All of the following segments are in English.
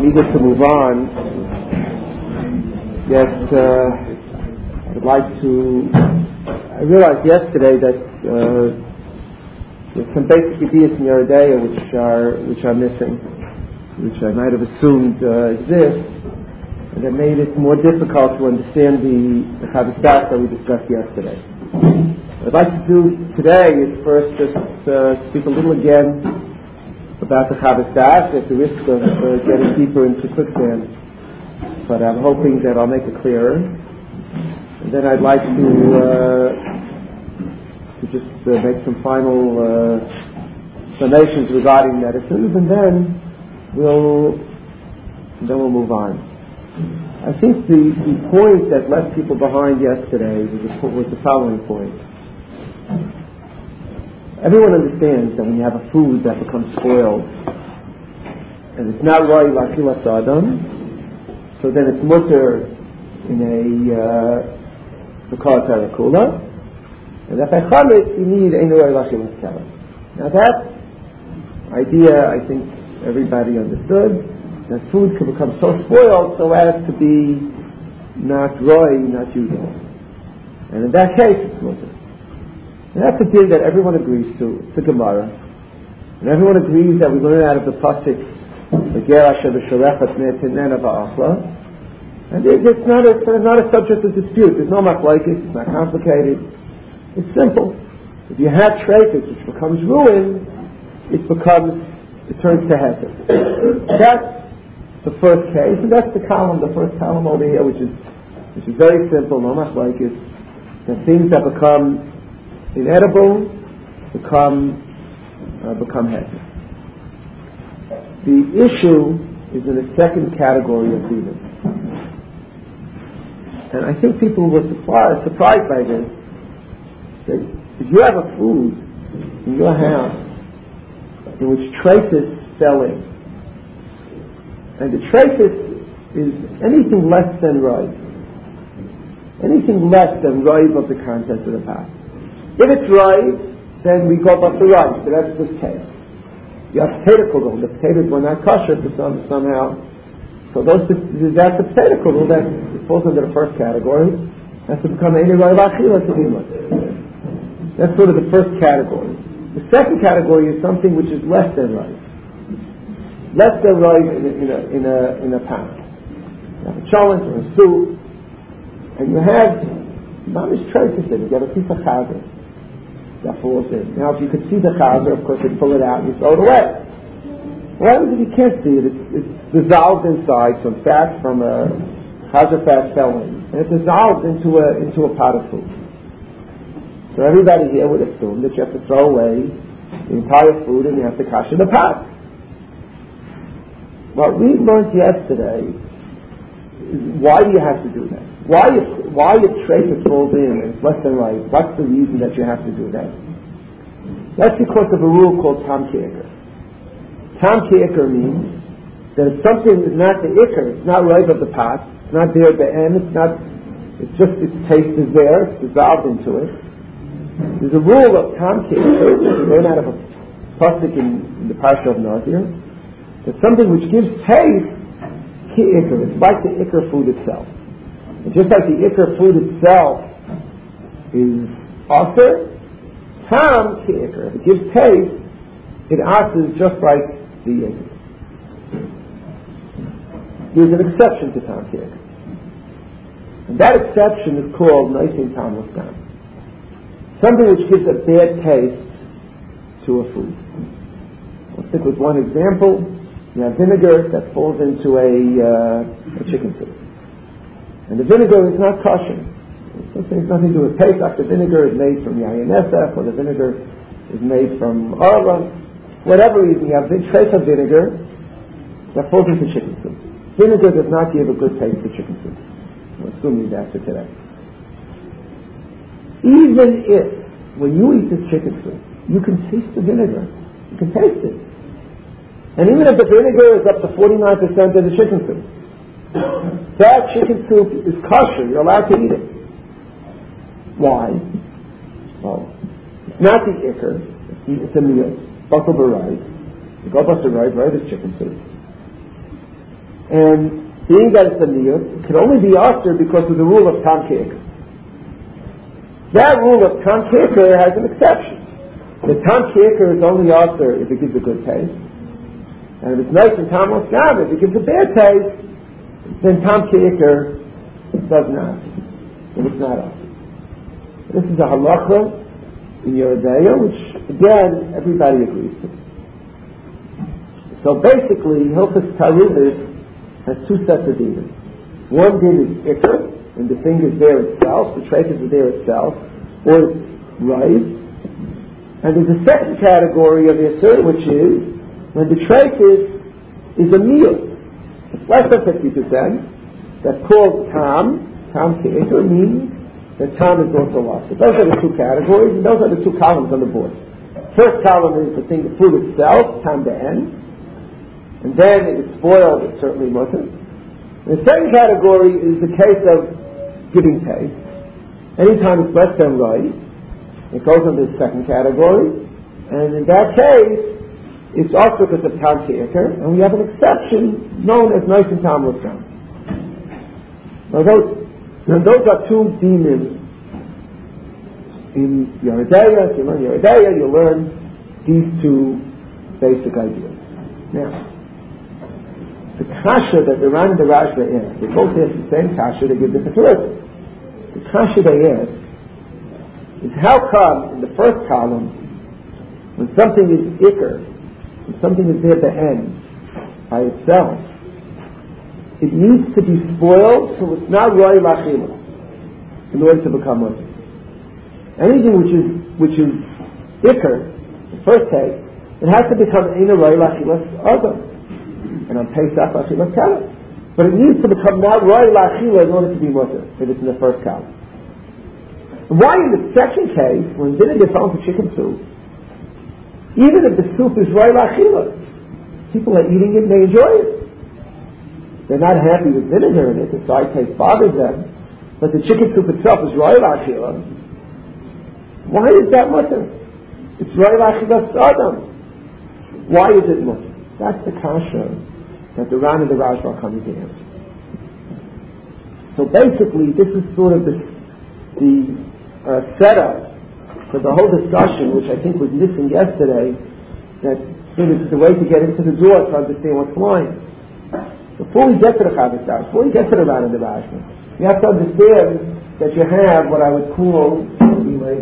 I'm eager to move on, yet I'd like to... I realized yesterday that there's some basic ideas in Yoreh De'ah which are missing, which I might have assumed exist, and that made it more difficult to understand the Chavos Da'at that we discussed yesterday. What I'd like to do today is first just speak a little again about the Chavos Da'at at the risk of getting deeper into quicksand, but I'm hoping that I'll make it clearer. And then I'd like to just make some final explanations regarding medicines, and then we'll move on. I think the point that left people behind yesterday was the following point. Everyone understands that when you have a food that becomes spoiled and it's not right l'achilas adam, so then it's mutter in a b'kol tarakula, and if I chametz, you need ein roi l'achilas kela. Now that idea, I think everybody understood, that food can become so spoiled so as to be not roi, not usable. And in that case, it's mutter. And that's a thing that everyone agrees to. It's a Gemara. And everyone agrees that we learn out of the pasuk, V'ger asher b'sholechat ne'tinena ba'achla. And it's not a subject of dispute. There's no machlokes. It's not complicated. It's simple. If you have treifus which becomes ruined, it turns to hesed. That's the first case, and that's the first column over here, which is very simple, no machlokes. The things that become inedible become hesed. The issue is in the second category of demons. And I think people were surprised by this. That if you have a food in your house in which treifus fell in, and the treifus is anything less than rive of the contents of the pot. If it's right, then we go up the right, so that's just taste. You have potato kugel. The potatoes were not kosher somehow. So that's the potato kugel that falls under the first category. Has to become any right l'achilas to be much. That's sort of the first category. The second category is something which is less than right. Less than right in a pot. You have a cholent or a soup, and you have mamish treifus in it. You have a piece of chazer that falls in. Now, if you could see the chazer, of course, you pull it out and you throw it away. What happens if you can't see it? It's dissolved inside. Some fat from a chazer fat fell in, and it dissolves into a pot of food. So everybody here would assume that you have to throw away the entire food and you have to kasher the pot. What we learned yesterday is why do you have to do that? Why if treifus falls in and it's less than right, what's the reason that you have to do that? That's because of a rule called tam ki'ikr. Tam ki'ikr means that if something is not the ikr, it's not right of the pot, it's not there at the end, its taste is there, it's dissolved into it. There's a rule of tam ki'ikr, which we learn out of a pasuk in the Parsha of Nazir, that something which gives taste, ki'ikr, it's like the ikr food itself. And just like the ikr food itself is aser, tam ki'ikr, if it gives taste, it asers just like the ikr. There's an exception to tam ki'ikr. And that exception is called naisin tam l'stam. Something which gives a bad taste to a food. Let's stick with one example. You have vinegar that falls into a chicken soup. And the vinegar is not kosher. It has nothing to do with Pesach. The vinegar is made from yayin esef, or the vinegar is made from arla. Whatever reason, you have big trace of vinegar that falls into chicken soup. Vinegar does not give a good taste to chicken soup. I'm assuming that's it today. Even if, when you eat this chicken soup, you can taste the vinegar. You can taste it. And even if the vinegar is up to 49% of the chicken soup, that chicken soup is kosher. You're allowed to eat it. Why? Well, it's not the ikr. It's a meal. Buckle the rice. You go bust the rice is chicken soup. And being that it's a niyus, it can only be usher because of the rule of tam ke'ikr. That rule of tam ke'ikr has an exception. The tam ke'ikr is only usher if it gives a good taste. And if it's nice and tam l'sgam, if it gives a bad taste, then tam ke'ikr does not. And it's not usher. This is a halacha in Yeridea, which again everybody agrees to. So basically, Hilchos Tarubis has two sets of dinim. One din is ikr, when the thing is there itself, the trait is there itself, or it's right. And there's a second category of isser, which is when the trait is a meal. It's less than 50%. That's called tam. Tam ke'ikr means that tam is also lost. Those are the two categories, and those are the two columns on the board. First column is the thing, the food itself, tam be'en. And then if it's spoiled, it's certainly mutter. The second category is the case of giving taste. Anytime it's less than right, it goes into the second category. And in that case, it's also because of tam ke'ikr, and we have an exception known as nice and tam l'sgam. Now those are two dinim in Yeridea. If you learn Yeridea, you learn these two basic ideas. Now, the kasha that the Ran and the Rashba ask, they both ask the same kasha, they give different answers. The kasha they ask is how come in the first column, when something is ikr, when something is there at the end by itself, it needs to be spoiled so it's not roi lachila in order to become mutter. Anything which is ikr, the first case, it has to become eina roi lachilas adam. And on Pesach, Achilas Kalah. But it needs to become now Roi La'achila in order to be mutter, if it's in the first column. And why in the second case, when dinner gets on to chicken soup, even if the soup is Roi La'achila, people are eating it and they enjoy it. They're not happy with vinegar in it, the side taste bothers them, but the chicken soup itself is Roi La'achila. Why is that mutter? It's Roi La'achilas Adam. Why is it mutter? That's the kasha that the Ran and the Rashba are coming to answer. So basically, this is sort of the setup for the whole discussion, which I think was missing yesterday, that sort of the way to get into the door to understand what's flying. Before we get to the Chavos, before we get to the Ran and the Rashba, you have to understand that you have what I would call, I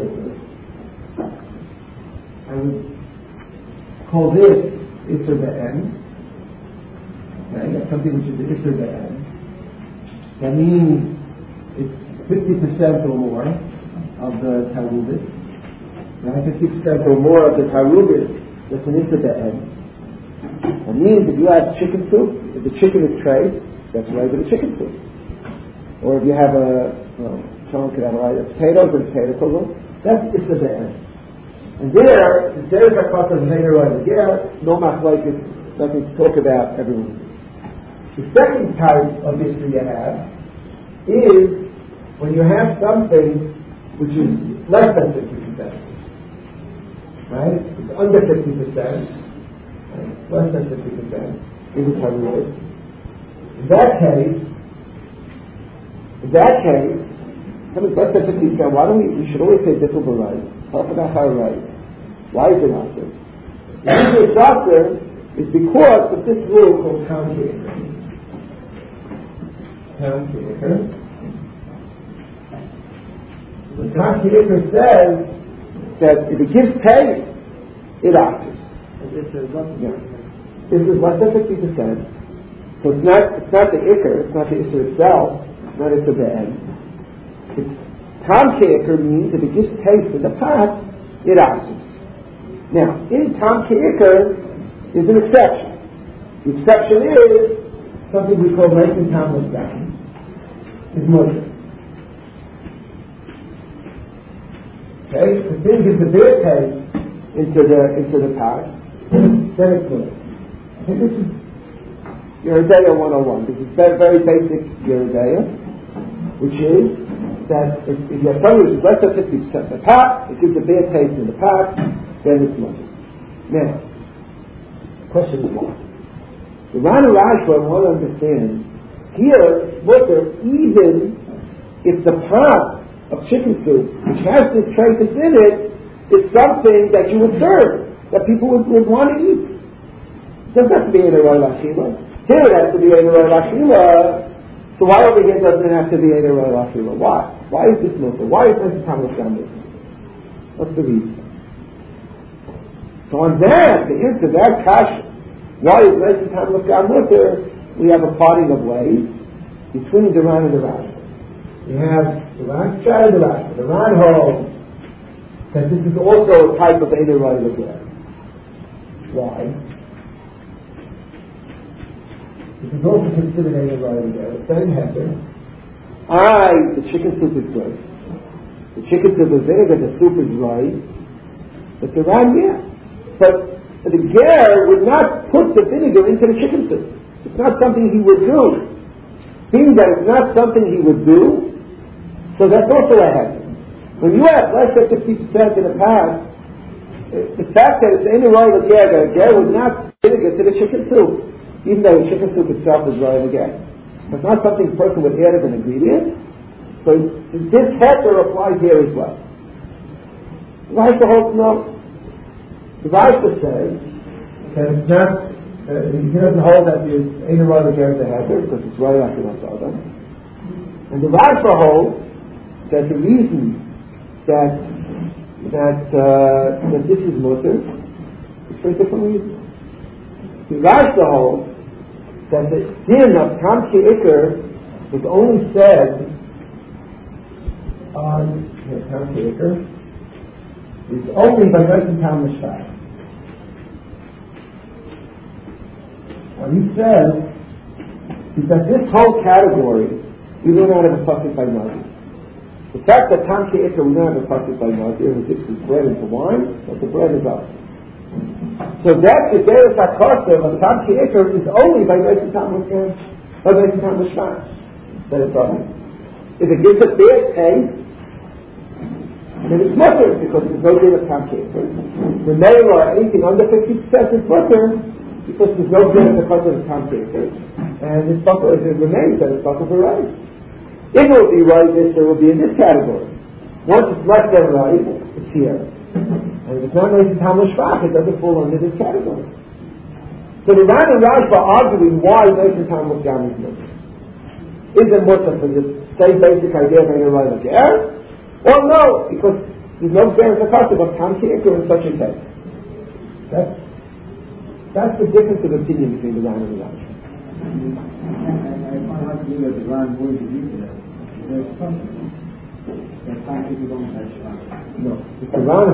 would call this Isser Be'en. Okay, that's something which is the Isser Be'en. That means it's 50% or more of the Tarubis. Right? 50% or more of the Tarubis, that's an Isser Be'en. That means if you have chicken soup, if the chicken is traced, that's regular chicken soup. Or if you have someone could have a potatoes and potato kugel, that's Isser Be'en. And there is a couple of later on again, no machlokes, nothing to talk about, everyone. The second type of issue you have is when you have something which is less than 50%. Right? It's under 50%. Right? Less than 50% is a tarud. In that case, something less than 50%, why don't we should always say different right. Talk about how right. Why is it usher? The reason it's usher is because of this rule called tam ke'ikr. Tam ke'ikr. The tam ke'ikr says that if it gives taste, it ushers. This is less than 50%. So it's not the ikr, it's not the isser itself, it's not isser be'en. Tam ke'ikr means if it gives taste in the pot, it ushers. Now, in tam ke'ikr is an exception. The exception is something we call nice and tam l'sgam. It's mutter. Okay, if the thing gives a bad taste into the pot, then it's mutter. Okay, this is Yeridea 101. This is very, very basic Yeridea, which is that if you have something which is less than 50% in the pot, it gives a bad taste in the pot, then it's mutter. Now, question is why? The Ran and Rashba want to understand, here, mutter, even if the pot of chicken soup, which has this traces in it, is something that you would serve, that people would want to eat. It doesn't have to be in a royal achila. Here it has to be in a royal achila. So why over here doesn't it have to be in a royal achila? Why? Why is this mutter? Why is this Thomas Gambit? What's the reason? So on that, to answer that question, why is Meisim Thomas Gambit? We have a parting of ways between the Ran and the Rashba. We have the Ran and the Rashba. The Ran holds that this is also a type of Einer Roy Lager. Why? This is also considered Einer Roy Lager. The same heter. The chicken soup is good. The chicken soup is vinegar, the soup is right. But the Ran, But the ger would not put the vinegar into the chicken soup. It's not something he would do. Being that it's not something he would do, so that's also a heter. When you have less than 50% in the past, the fact that it's in the royal ger would not vinegar to the chicken soup, even though the chicken soup itself is royal ger. It's not something a person would add as an ingredient. So this heter applies here as well. The Rashi holds no. The Rashi says that it's not. He doesn't hold that there's in the royal ger the heter because it's royal ger. And the Rashi holds that the reason that this is mutter, it's for a different reason. The Rashi holds that the din of Tam Ki'ikr is only said on Tam Ki'ikr is only by Meisim Tam Mishpat. What he says is that this whole category we learn out of a pasuk by Nazir. The fact that Tam Ki'ikr we learn out of a pasuk by Nazir who dips his bread into wine, but the bread is up. So that is there is a concept of Tam Ki'ikr is only by Meisim Tam Mishpat that it's up. If it gives a bad taste, then it's mutter because there's no din of Tam Ki'ikr. The male or anything under 50% is mutter because there's no din of the concept of Tam Ki'ikr. And it's mutter if it remains, then it's mutter for rice. If it will be right, it will be in this category. Once it's less than right, it's here. And if it's not Meisim Tam Mishpat, it doesn't fall under this category. So the Ran and Rashba are arguing why Meisim Tam Mishpat is mutter. Is it mutter for the same basic idea of Einer Roy Lager? Or no, because there's no fairness of concept of Tam Ki'ikr in such a case. That's the difference of opinion between the Ran and the Rashba. I find hard to believe that the Ran would agree to that. There's something that Tam Ki'ikr don't have Shvat. No. The Ran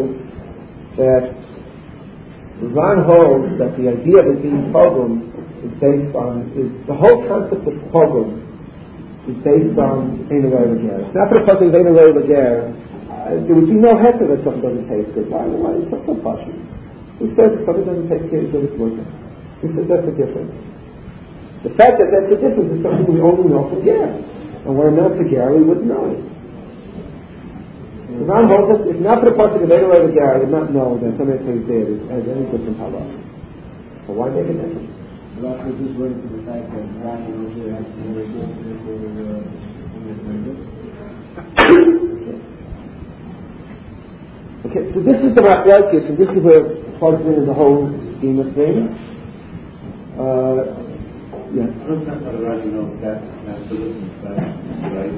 holds that the idea of it being pogrom is based on, the whole concept of pogrom is based on Einer Roy Lager. It's not for the person of Einer Roy Lager, there would be no heter that something doesn't taste good. Why? It's not so partial. Who says if something doesn't taste good, it's working? Who says that's the difference? The fact that that's the difference is something we only know for ger. And we're not for ger, we wouldn't know it. The Ran holds that if not for the person of Einer Roy Lager, I would not know that something tastes there has any different halach. So why make a difference? But I was just waiting for the fact that Ran also has to be very good for Okay, so this is the machlokes, and this is where it plugs in the whole scheme of things. Yeah. I don't know how the Rashi knows that that's the difference, right?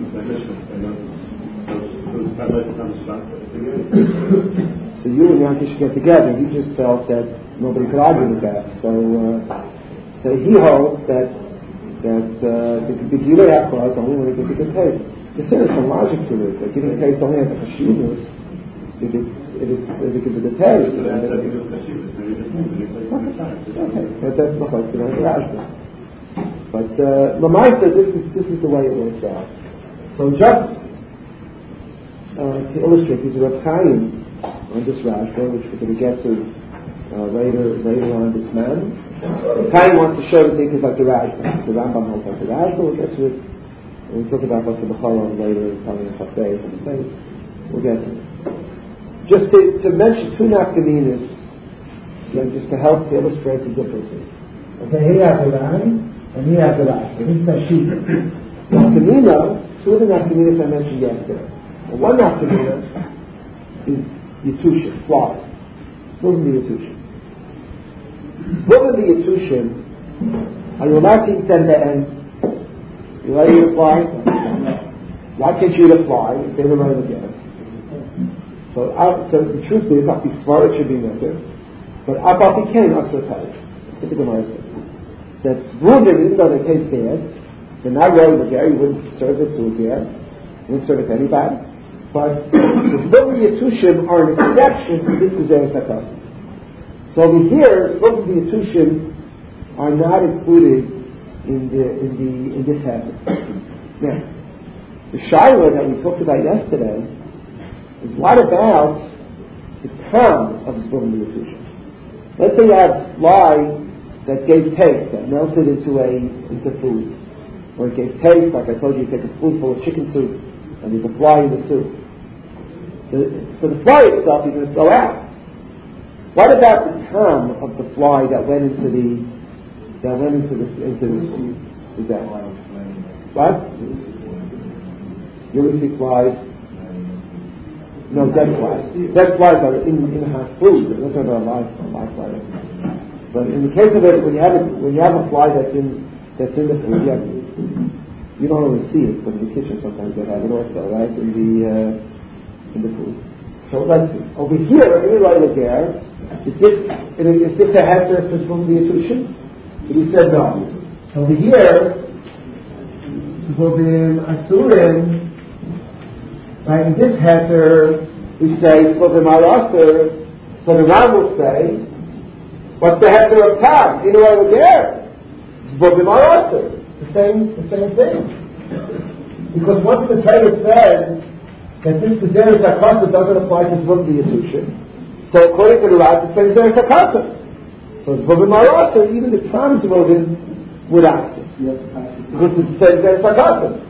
So you and Yanki should get together. He just felt that nobody could argue with that. So he holds that the Gilei Achra is only when it gives a good taste. There's some logic to it. That giving a taste only has a chashivus if it gives a good taste. Okay, that's the question of the Rashba. But Lamaisa, this is the way it works out. So just to illustrate, there's a Reb Chaim on this Rashba, which we're going to get to later on this man. Reb Chaim wants to show the things like the Rashba. The Rambam holds like the Rashba. We'll get to it. We'll talk about what's the B'chalon later, probably in Chafei and things. We'll get to it. Just to mention two nafkaminas, just to help to illustrate the differences. Okay, here you have the Ran, and here you have the Rashi. This is Nashita. Nafkamina, two of the Nafkaminas I mentioned yesterday. Well, one Nafkamina is Yetushin, fly. Moving the Yetushin. Moving the Yetushin, are you allowed to eat them to end? You allowed to eat a fly? Why can't you eat a fly if they were running again? So the truth is, not before it should be mentioned, but Abba became Asr Tarish. That's what the Gemara says. That Reuben, even though they taste bad, they're not really the Gary, you wouldn't serve the food here, you wouldn't serve it to anybody. But the Zbub Yetushim are an exception to this Gezeres HaKasav. So over here, Zbub Yetushim are not included in this habit. Now, the Shiloh that we talked about yesterday is what about the term of Zbub Yetushim? Let's say you have fly that gave taste, that melted into food. Or it gave taste, like I told you take a spoonful of chicken soup and there's a fly in the soup. So the fly itself you're going to throw out. What about the term of the fly that went into the soup? Is that what? Ulysses flies? No, dead flies. Dead flies are in hot food. Those are not live flies. But in the case of it, when you have a fly that's in the food, you don't always see it, but in the kitchen sometimes they have it also, right? In the food. So let's see. Over here, in the right there, is this a heter for Zbub Yetushim? So we said no. Over here, Zbubim Asurim, right? In this heter, we say Zbubim Arasur. So the Ram will say, what's the heter of Tam? In the right there, Zbubim Arasur. The same thing. Because once the Torah says that this Gezeres HaKasav doesn't apply to Zbub Yetushim, so according to the Rav, it's the same Gezeres HaKasav. So Zbubim Arasur, even the Tam Zbubim would answer. Because it's the same Gezeres HaKasav.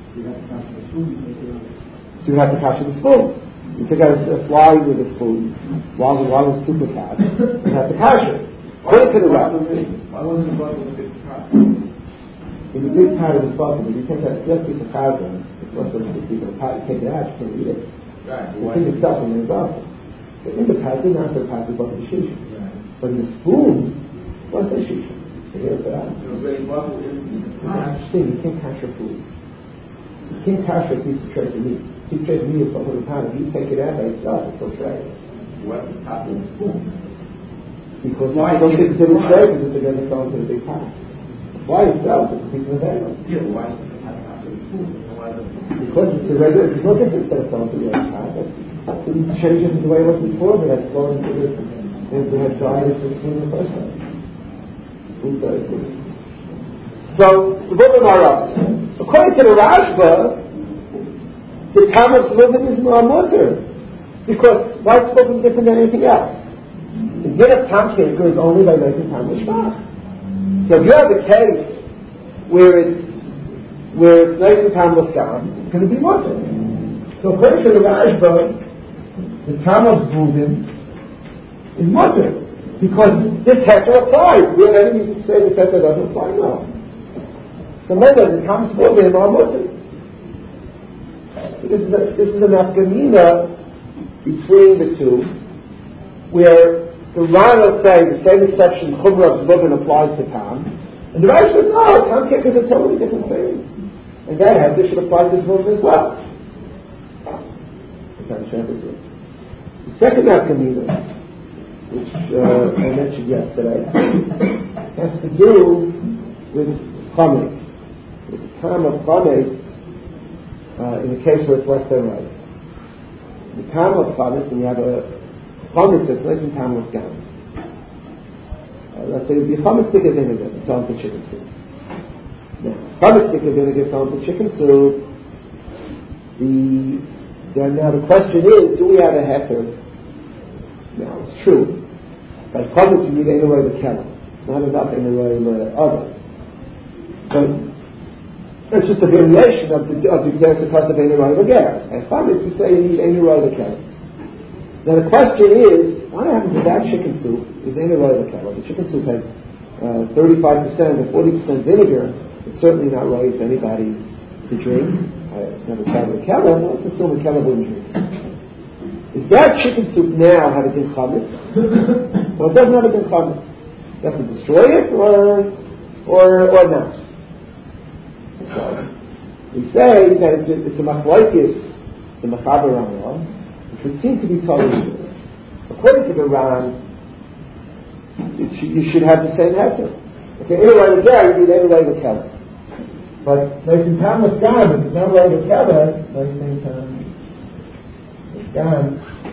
So you have to kasha the spoon. You take out a fly with a spoon while the soup is hot. You have to kasha. According to the Rav. Why wasn't it brought with a big pot? In the big pot of the spoon, if you take that piece of carbon, it's less than 6 pieces of pot, you take it out, you can't eat it. Right. The thing itself in the exhaust. But in the pot, it's not the pot, it's about the shisha. But in the spoon, what's the shisha? So here's the out. So very bubble in the pot. You can't kasha food. You can't kasha a piece of tray of meat. A piece of tray of meat is over the pot. If you take it out by itself, it's still tray. What's the top of the spoon? Because why don't you consider tray because it's going to go into the big pot. Why itself? It's a piece of material. Yeah, why is it top of the spoon? Because it's a regular, there's no difference that it's going to the other pot. It didn't change it the way it was before, but it's going to this, they had dried it to the spoon in the first place. Food very good. So, Zbubim Arasur. According to the Rashba, the time of Zbubim is more mutter. Because why is Zbubim different than anything else? The din of Tam Kinker is only by making Tam Mishpach. So if you have a case where it's nice and Tam Mishpach, it's going to be mutter. So according to the Rashba, the Tam of Zbubim is mutter. Because this heter applies. Do you have anything to say this heter doesn't apply? No. So maybe the Tam Zbubim are mutter. This is an nafkamina between the two, where the Ran will say the same exception Chumrah of Zbubim applies to Tam, and the Ran says no, Tam Kinker is a totally different thing, and that heter should apply to Zbubim as well. The second nafkamina, which I mentioned yesterday, has to do with chametz. With the time of chametz, in the case where it's left and right. The time of chametz, when you have a chametz that's less than time of gam. Let's say the chametz stick of vinegar, it's on to chicken soup. Now, chametz stick of vinegar is on to chicken soup. Now the question is, do we have a heter? Now, it's true. By chametz you need anyway the kelim. Not enough anyway the other. But that's just a variation of the Gezeres HaKasav anyway the ger. And chametz we say you need anyway the kelim. Now the question is, what happens if that chicken soup is anyway the kelim? The chicken soup has 35% or 40% vinegar, it's certainly not right for anybody to drink. I've never tried with kela. Let's assume a kela wouldn't drink. Is that chicken soup now have a din chametz? Well, it doesn't have a din chametz. You have to destroy it or not. So we say that it's a machlokes, the Machaber Ramah, which would seem to be totally. According to the Ran, you should have the same heter. Okay, anyway, with that, you need anyway with kela. But nice and time with gone, but it's not right with kela. Nice and time with gone.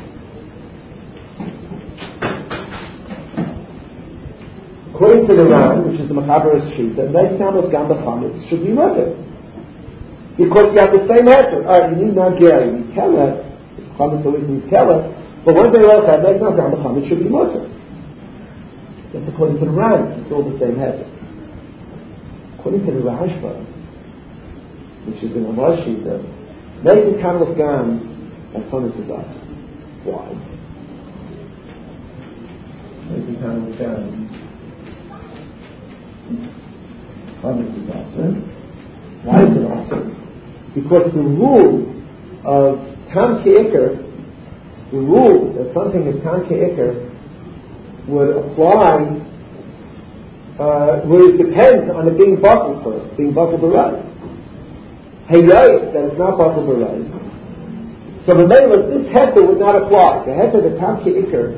According to the Ran, which is the Machaber's Shita, nice time with gone b'chametz should be mother. Because you have the same heter. Alright, you need non-ger, you need kela. Chametz always needs kela. But one day else, nice time with gone b'chametz should be mother. That's according to the Ran. It's all the same heter. According to the Rashba, which is in Amar Shita, nice time with gone and chametz is us. Why? Nice time with gone. Chametz is awesome. Why is it awesome? Because the rule of tam ke'ikr, the rule that something is tam ke'ikr would apply, would depend on it being batel first, being batel b'ray. Hayos, that it's not batel b'ray. So the main this heter would not apply. The heter, the tam ke'ikr,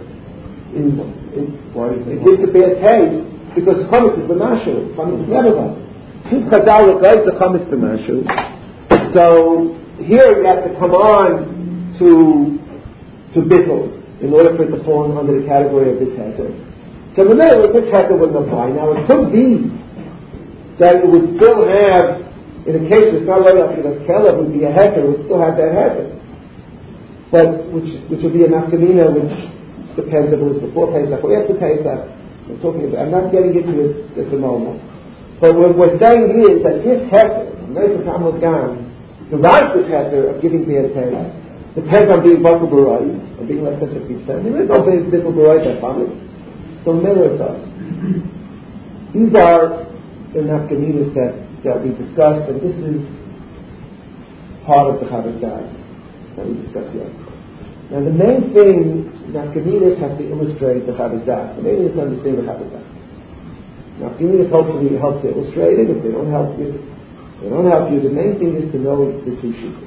it gives a bad taste. Because chametz is b'mashu, chametz is never bad. Two chazal guys the chametz b'mashu. So here you have to come on to bittul in order for it to fall under the category of this heter. So the middle this heter wouldn't apply. Now it could be that it would still have, in a case it's not right after this kela would be a heter, it would still have that heter. But which would be a nafkamina, which depends if it was before Pesach or after Pesach. I'm not getting into it at the moment. But what we're saying is that this heter, the righteous heter of giving bad taste, depends on being batel b'ray, or being less than 50%. There is no batel b'ray that chametz. So mirror it us. These are the nafkaminas that we discussed, and this is part of the Chavos Da'at that we discussed yesterday. Now the main thing, nafkaminas have to illustrate the Chavos Da'at. The main thing is to understand the Chavos Da'at. Nafkaminas hopefully help to illustrate it. If they don't help you, the main thing is to know the two shittas.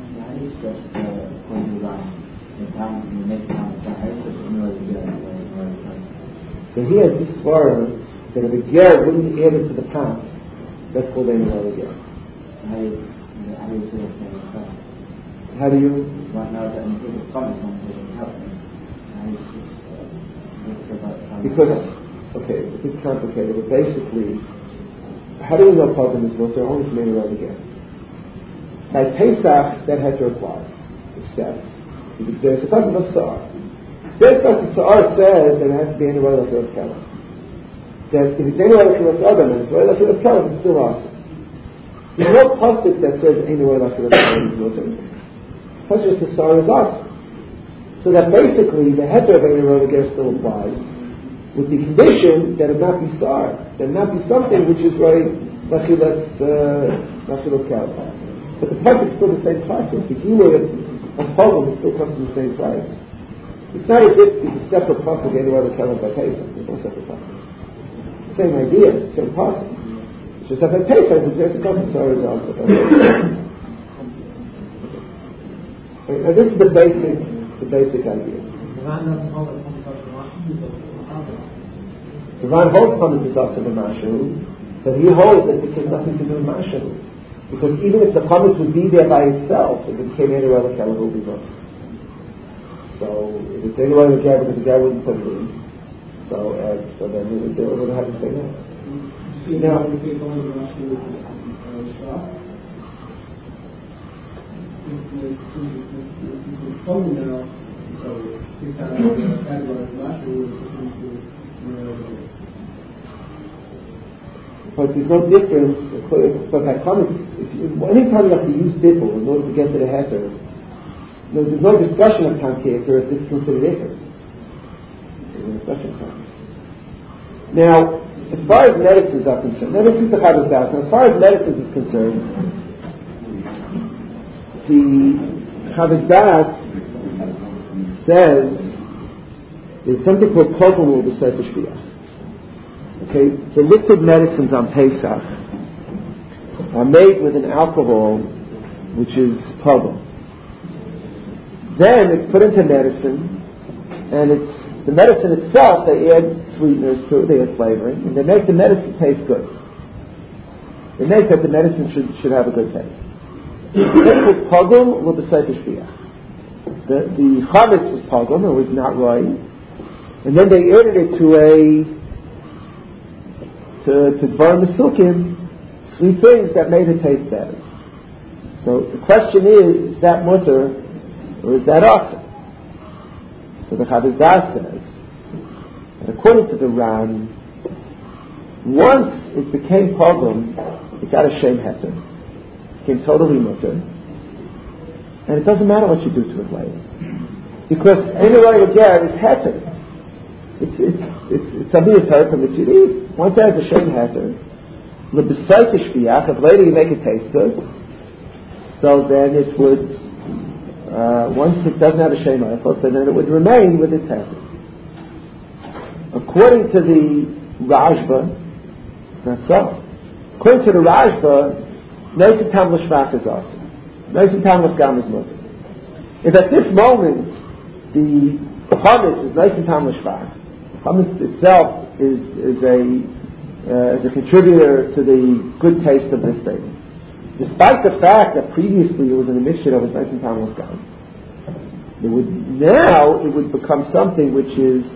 So here, this svara, that if a ger wouldn't add it to the pot, that's called any other ger. How do you? Because, okay, it's a bit complicated, but basically, how do we know Pogrom is mutter? Only from any other ger. By Pesach, that had to apply, except if there's a custom of Sa'ar. Sa'ar says that it has to be any way like Rosh Kela. That if it's any way like Rosh Adam, and it's way like Rosh Kela, it's still awesome. There's no pasuk that says any way like Rosh Kela is mutter. Pasuk says Sa'ar is awesome. So that basically the heter of any way like still applies, with the condition that it not be Sa'ar, that it not be something which is right like Rosh Kela. But the pasuk is still the same pasuk. The Gilui of Pogrom still comes from the same place. It's not as if it's a separate pasuk anywhere to Kela by Pesach. There's no separate pasuk. Same idea, same pasuk. It's just that by Pesach, there's a pasuk Sa'ar is also. Now this is the basic idea. The Ran holds chametz is also b'mashu, but he holds that this has nothing to do with mashu. Because even if the chametz would be there by itself, if it came anywhere like Kela, it would be wrong. So if it's anywhere like Kela, because the guy wouldn't put it in, so then they would have to say no. Now, but there's no difference. But by chametz, anytime you have to use bittul in order to get to the heter, there's no discussion of tam ke'ikr if this is considered ikr. There's no discussion of tam. Now, as far as medicines are concerned, now this is the Chavos Das. As far as medicines is concerned, the Chavos Das says there's something called pogum with the Sefer Shviach. Okay, the liquid medicines on Pesach are made with an alcohol which is pogum. Then it's put into medicine, and the medicine itself, they add sweeteners to it, they add flavoring, and they make the medicine taste good. They make that the medicine should have a good taste. They put pogum with the Sefer Shviach. The chametz was pogum, it was not right, and then they added it to burn the sukim, sweet things that made it taste better. So the question is that mutter or is that asur? So the Chavos Das says that according to the Ran, once it became pogum, it got a shem heter, became totally mutter, and it doesn't matter what you do to it later, because anyway again is heter. It's something that's hard from the tzidit. Once it has a shem heter, l'b'sayt shviach, if later you make it taste good, so then it would. Once it doesn't have a shem heter, then it would remain with its heter. According to the Rashba, not so. According to the Rashba, Neisen Tam L'Shvach is awesome. Neisen Tam L'Fgam is mutter. If at this moment the chametz is Neisen Tam L'Shvach, chametz itself is a contributor to the good taste of this thing. Despite the fact that previously it was in a mixture of Neisen Tam L'Fgam, now it would become something which is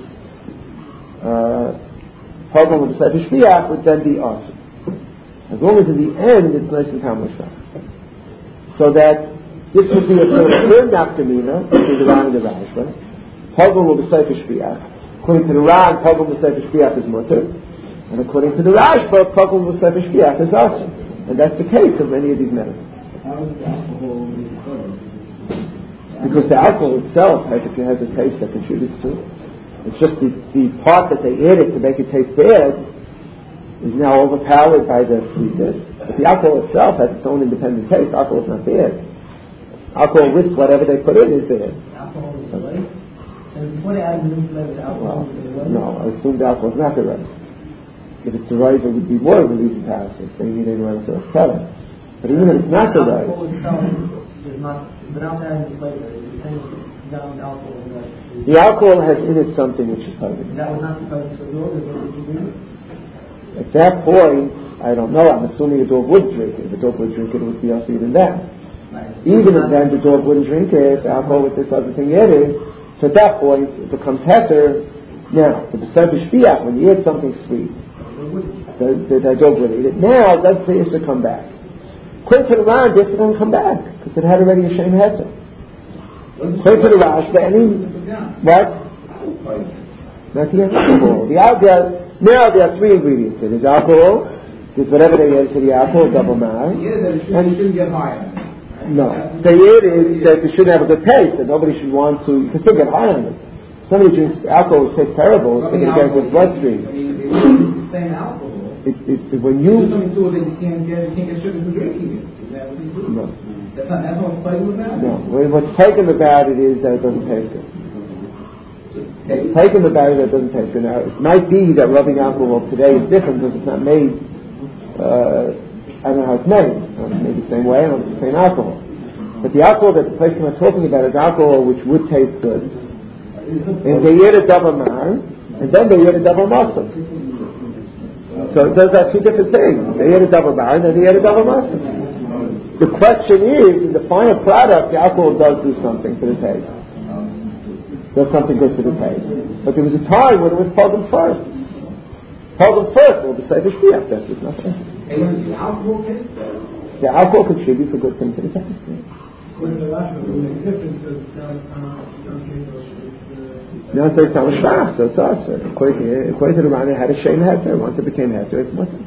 pogum of the Sefer Shviach would then be awesome. As long as in the end it's Neisen Tam L'Shvach. So that this would be a sort of third nafkamina between the Ran and the Rashba. Pogum of the Sefer Shviach. According to the Ran, pogum of the Sefer Shviach is mutter, and according to the Rashba, pogum of the Sefer Shviach is awesome. And that's the case of many of these medicines. How is the alcohol recovered? Because the alcohol itself has a taste that contributes to it. It's just the part that they added to make it taste bad is now overpowered by the sweetness. But the alcohol itself has its own independent taste. Alcohol is not bad. Alcohol with whatever they put in is bad. Alcohol is the right? And before they add new flavors, alcohol is the right? No, I assume the alcohol is not the right. If it's the right, it would be more relieving parasites. They need anyone else to tell it. But even if it's not the right, alcohol itself is not, without adding the flavor, it's the same down alcohol. The alcohol has in it something which is potent. That would not be potent to the dog, is what you do? At that point, I don't know, I'm assuming a dog would drink it. If a dog would drink it, it would be also even that. Right. Even if then the dog wouldn't drink it, the alcohol with this other thing added, so at that point, it becomes heter. Now, the Sefer Shviach, when you add something sweet, the dog would eat it. Now, does the issue come back? According to the Ran, this doesn't come back, because it had already a shem heter. According to the Rashba, what? Not the alcohol. Now there are three ingredients. There's alcohol, there's whatever they add to the alcohol, double mar. You shouldn't get high on it. No. The add is that it shouldn't have a good taste, that nobody should want to, you can still get high on it. Somebody drinks alcohol, it tastes terrible, it's going to get into bloodstream. It's the same alcohol. When you... Do something to it that you can't get sugar from drinking it. Is that what you do? No. That's what's playing about it? No. What's taken about it is that it doesn't taste good. What's taken about it that it doesn't taste good. Now, it might be that rubbing alcohol today is different because it's not made, I don't know how it's made. It's made the same way, and it's the same alcohol. But the alcohol that the person I'm talking about is alcohol which would taste good. And they add a double mar, and then they add a double muscle. So those are two different things. They add a double mar, and then they add a double muscle. The question is, in the final product, the alcohol does do something to the taste. Does something good to the taste. But there was a time when it was pogum first. Pogum first, well, the Sefer Shviach, that's just nothing. And when the alcohol tastes, the alcohol contributes a good thing to the taste. according to Rashba, the only difference is now it's Neisen Tam L'Shvach, so it's asur. According to the Ran, it had a shem heter. Once it became heter, it's mutter.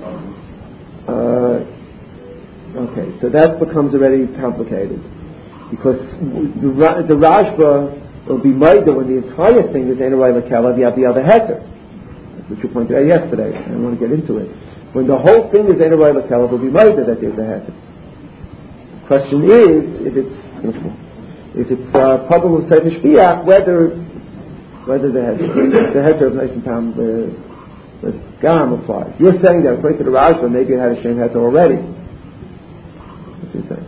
Okay, so that becomes already complicated. Because the Rashba will be made when the entire thing is Ein Aroi L'Kelev, you have the other heter. That's what you pointed out yesterday. I don't want to get into it. When the whole thing is Ein Aroi L'Kelev, will be made that there's a heter. The question is, if it's probable to say Mishbiach, whether the heter of Nation Tam the Gam applies. You're saying that according to the Rashba, maybe it had a Shem heter already. What do you think?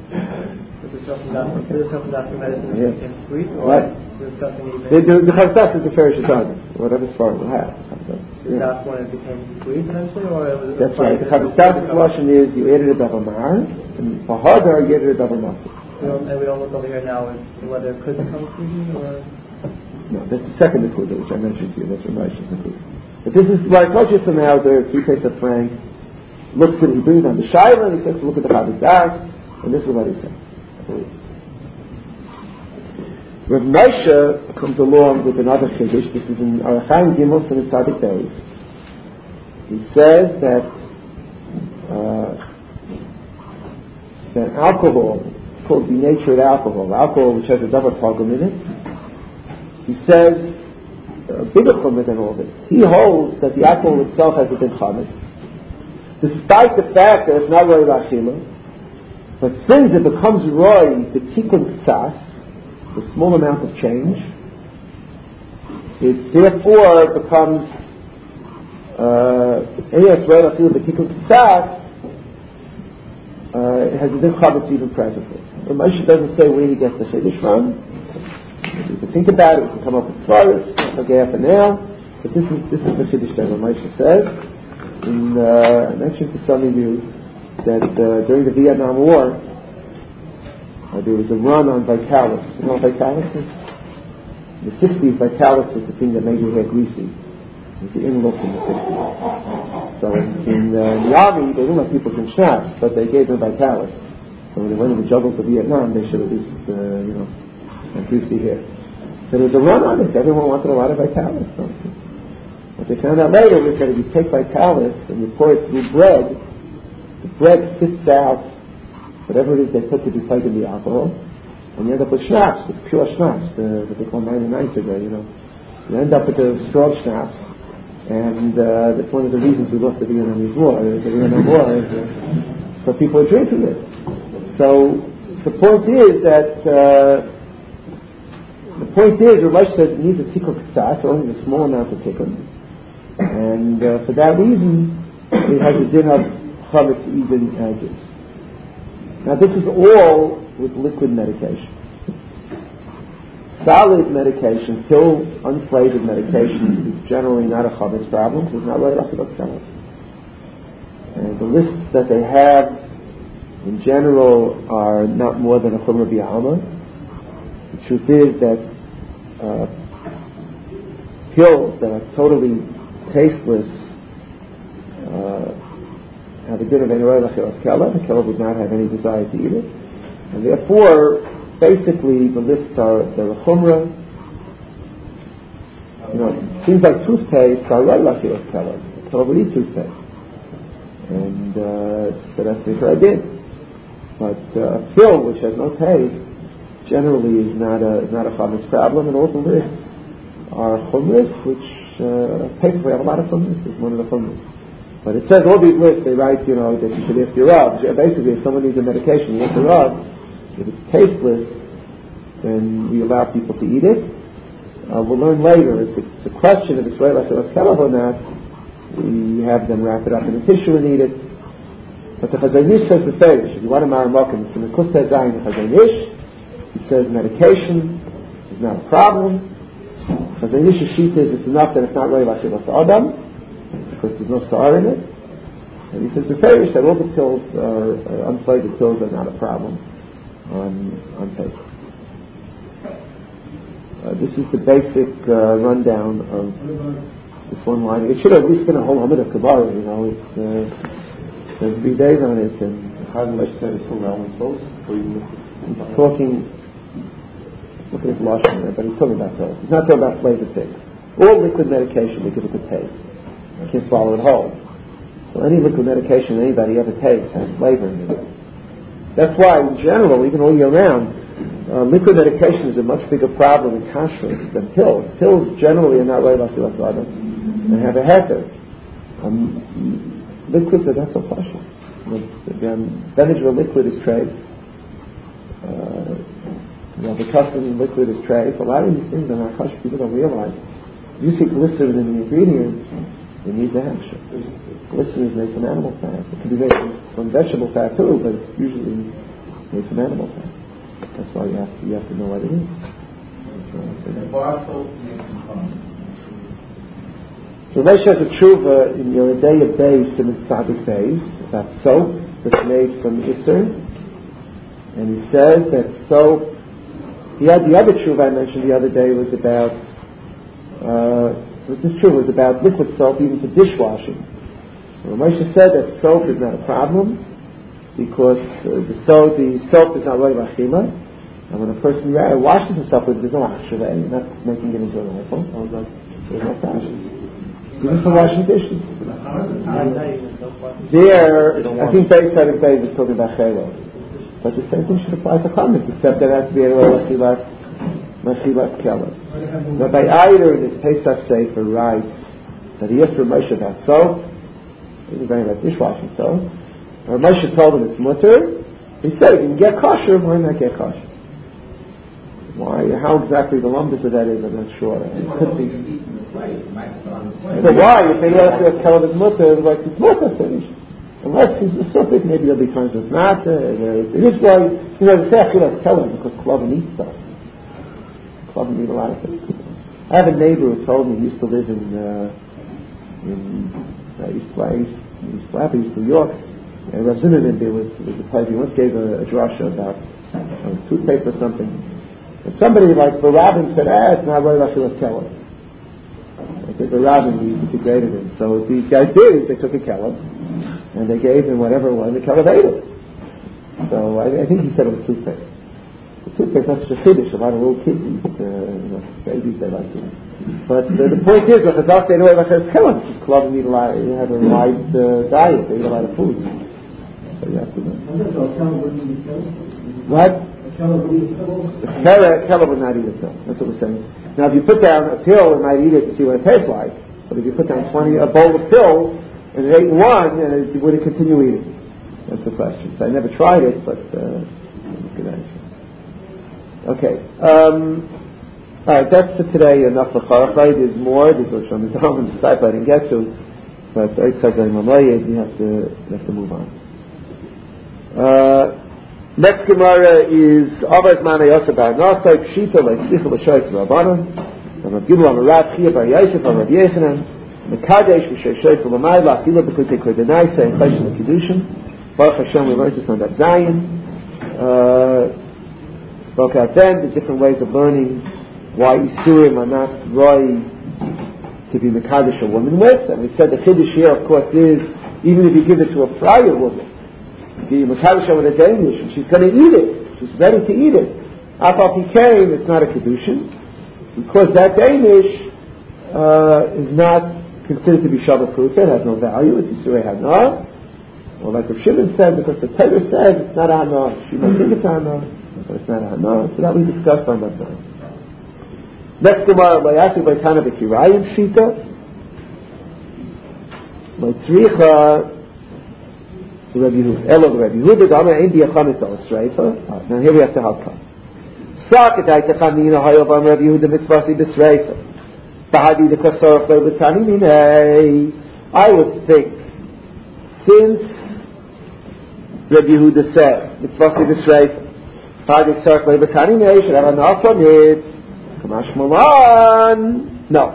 Right. The Chazdas is the Farish Shatan, whatever Svar will have. That's when it became sweet, essentially, or it was? That's right. The Chazdas question is you added a double mar, and for Hadar you added a double matzah. And we don't look over here now as whether it could become sweet or. No, that's the second Nakuda, which I mentioned to you. That's Ramesh's Nakuda. But this is what I told you from now. There, he takes a Frank, looks at, he brings on the Shaila, and he says to look at the Chazdas, and this is what he says. Rav Moshe comes along with another chiddush. This is in Orach Chaim Gimel and Tzadik Beis. He says that alcohol, called denatured alcohol which has a double pogrom in it, he says a bigger chumrah than all this. He holds that the alcohol itself has a big chametz, despite the fact that it's not roi l'achila. But since it becomes roi, the tikkun ksas, the small amount of change, it therefore becomes it has a different chametz even presently. But Moshe doesn't say where he gets the chiddush from. You can think about it, you can come up with svaros, okay, for now. But this is the chiddush that Moshe says. And I mentioned to some of you that during the Vietnam War, there was a run on Vitalis. You know what Vitalis is? In the 60s, Vitalis was the thing that made your hair greasy. It was the in-look in the 60s. So in the army, they didn't let people drink schnapps, but they gave them Vitalis. So when they went in the jungles of Vietnam, they should at least, have greasy hair. So there was a run on it. Everyone wanted a lot of Vitalis. So what they found out later was that if you take Vitalis and you pour it through bread, the bread sits out whatever it is they put to be in the alcohol, and you end up with schnapps, with pure schnapps, what they call 99 today, You end up with the straw schnapps, and that's one of the reasons we lost the Vietnamese War. The Vietnam War is, so people are drinking it. So the point is that Rav says it needs a tikkun k'tzat, only a small amount of tikkun, and for that reason it has a din of chametz even as is. Now this is all with liquid medication. Solid medication, pill, unflavored medication, is generally not a chametz problem. It's not right after those chemicals. And the lists that they have, in general, are not more than a chumrah b'alma. The truth is that pills that are totally tasteless have a din of Ein Aroi L'Kelev. The kelev would not have any desire to eat it, and therefore, basically, the lists are they're a chumrah. Things like toothpaste are Ein Aroi L'Kelev. The kelev would eat toothpaste, and so that's the idea. But a pill which has no taste generally is not a chametz problem, and all the lists are chumras, which basically have a lot of chumras. It's one of the chumras. But it says all these lists, they write, that you should ask your Rav. Basically, if someone needs a medication, you ask the Rav. If it's tasteless, then we allow people to eat it. We'll learn later if it's a question of it's right like a kelev or not. We have them wrap it up in a tissue and eat it. But the Chazon Ish says the Farish. If you want to maramakim, it's in the Kustay Zayin, the Chazon Ish. He says medication is not a problem. Chazon Ish's sheet is it's enough that it's not really like Adam, because there's no sa'ar in it. And he says the Farish that all the pills are unflavored pills are not a problem on taste. This is the basic rundown of this one line. It should have at least been a whole Hamid of Kabbalah, there's 3 days on it, and how do I say it's so relevant? He's talking, looking at Lashon there, but he's talking about pills. He's not talking about flavored things. All liquid medication, they give a good taste. You can't swallow it whole. So any liquid medication anybody ever takes has flavor in it. That's why, in general, even all year round, liquid medication is a much bigger problem in kashrus than pills. Pills generally are not right lachilas adam and have a heter. Liquids are not so kosher. Benadryl liquid is treif. The custom liquid is treif. A lot of these things are not kosher. People don't realize. You see glycerin in the ingredients, you need the hechsher. Glycerin is made from animal fat. It can be made from vegetable fat too, but it's usually made from animal fat. That's why you have to know what it is. So Ramesh has a tshuva in your Yedeya Beis and in Tzadik Beis about soap that's made from Isser, and he says that soap. He had the other tshuva I mentioned the other day was about. This tshuva was about liquid soap even for dishwashing. So Ramesh said that soap is not a problem because the soap is not really achila, and when a person washes himself with it, there's no achshava, you're not making it into an apple. There's no problem. Even for washing dishes. There, I think Beis Tzadik Beis is talking about chelo. But the same thing should apply to chametz, except that it has to be a machilas kelim. Rabbi Eider in his Pesach Sefer writes that he asked Ramesh about soap. He was talking about dishwashing soap. Ramesh told him it's mutter. He said, you can get kosher, why not get kosher? Why? How exactly the lumbus of that is, I'm not sure. It could be. So why? If they let us tell him it's mutter, like it's mutter finished. Unless he's a suffix, maybe there'll be times it's not. It is why, the Sechilas tell him because Klavin eats stuff. Klavin eat a lot of things. I have a neighbor who told me he used to live in East New York. And Rav Zimmerman there was a place. He once gave a drasha about toothpaste or something. And somebody like the rabbin said, it's not really Rachilas Kelim. I think the rabbin he degraded him. So what these guys did is they took a kelim and they gave him whatever it was, and the kelim ate it. So I think he said it was toothpaste. The toothpaste, not such a chiddush. A lot of little kids eat, babies, they like it. But the point is, if it's not saying away Rachilas Kelim, it's just club and eat a lot, you have a wide diet, they eat a lot of food. So you have to know. What? The kelim would not eat a pill. That's what we're saying. Now, if you put down a pill, it might eat it to see what it tastes like. But if you put down a bowl of pills and it ate one, would it continue eating? That's the question. So I never tried it, but it's a good answer. Okay. All right. That's for today. Enough for Charachai. There's more. There's Rosh Hashanah and Disciple I didn't get to, but you have to move on. Next Gemara is Avaz Manei Yosef Bar Nasai Pshita Le'Sicha L'Shoyis Rabbanon Rav Gidol Amarav Chia Bar Yosef Rav Yechanan Mekadesh V'Shoyis L'May La'Achila B'Chutei Kodenaisa and Chayshim L'Kiddushin Baruch Hashem. We learned this on that Zion. Spoke out then the different ways of learning why Isurim are not Roy to be Mekadesh a woman with, and we said the Chiddush here of course is even if you give it to a friar woman, the Makadosh with a Danish, and she's going to eat it. She's ready to eat it. Afal Pikein, it's not a Kedushin, because that Danish is not considered to be Shabbat proof. It has no value. It's Yisrei Hana. Or like Rav Shimon said, because the Torah says it's not a Hana. She might think it's a Hana, but it's not a Hana. So that we discussed on that time. Next Gemara, Layasi Baitana B'Kirayim Shita. Tzricha. Rabbi Yehuda, Dama Ein Biyachanis Al Sreifa. Now here we have to help come. Saketai Techamina Hayovam Rabbi Yehuda Mitzvasi B'Sreifa. Bahadi the Kasarach Le'B'Tani Minei. I would think, since Rabbi Yehuda said Mitzvasi B'Sreifa, Bahadi Kasarach Le'B'Tani Minei should have enough on it. Kamash Malan. No.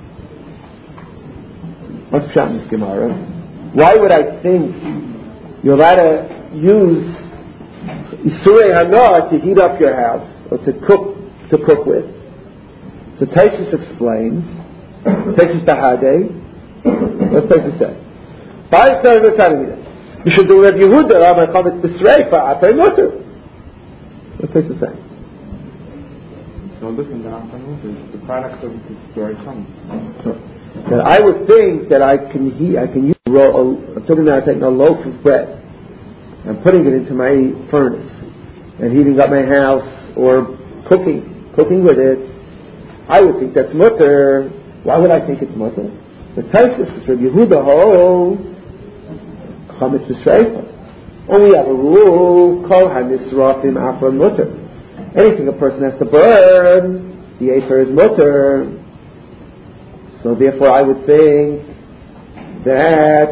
What's Pshat in this Gemara? Why would I think you're allowed to use Isurei Hana to heat up your house or to cook with? So Taisus explains. Taisus Bahadei. What's Taisus say? By the you should do Rabbi Yehuda. I'm going to B'Sreifa. I pray mutter. What's Taisus saying? It's no different than Achanuta. The product of the destroyed comes. That I would think that I can use I'm talking about taking a loaf of bread and putting it into my furnace and heating up my house or cooking with it, I would think that's mutter. Why would I think it's mutter? The Taisus is Rabbi Yehuda holds chametz b'shreifa. And we have a rule, kol hanisrafim afra mutter. Anything a person has to burn, the afer is mutter. So therefore I would think that,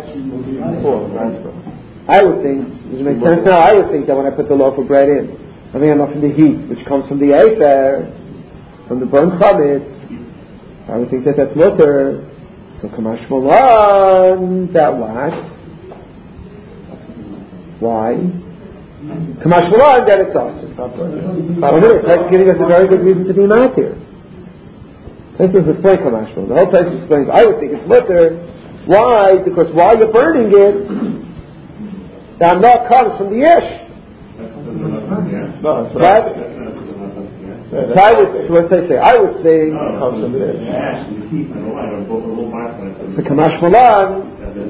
I would think, does it make sense now? I would think that when I put the loaf of bread in, I mean I'm not from the heat, which comes from the afer, from the burnt chametz, so I would think that that's mutter. So kamash molan, that what? Why? Kamash molan, that it's awesome. That's giving us a very good reason to be mad here. This is explain kamash molan. The whole place explains, I would think it's mutter. Why? Because while you're burning it, the amna comes from the ash. No, Right? So what they say? I would say comes from the ash. So kamash molan.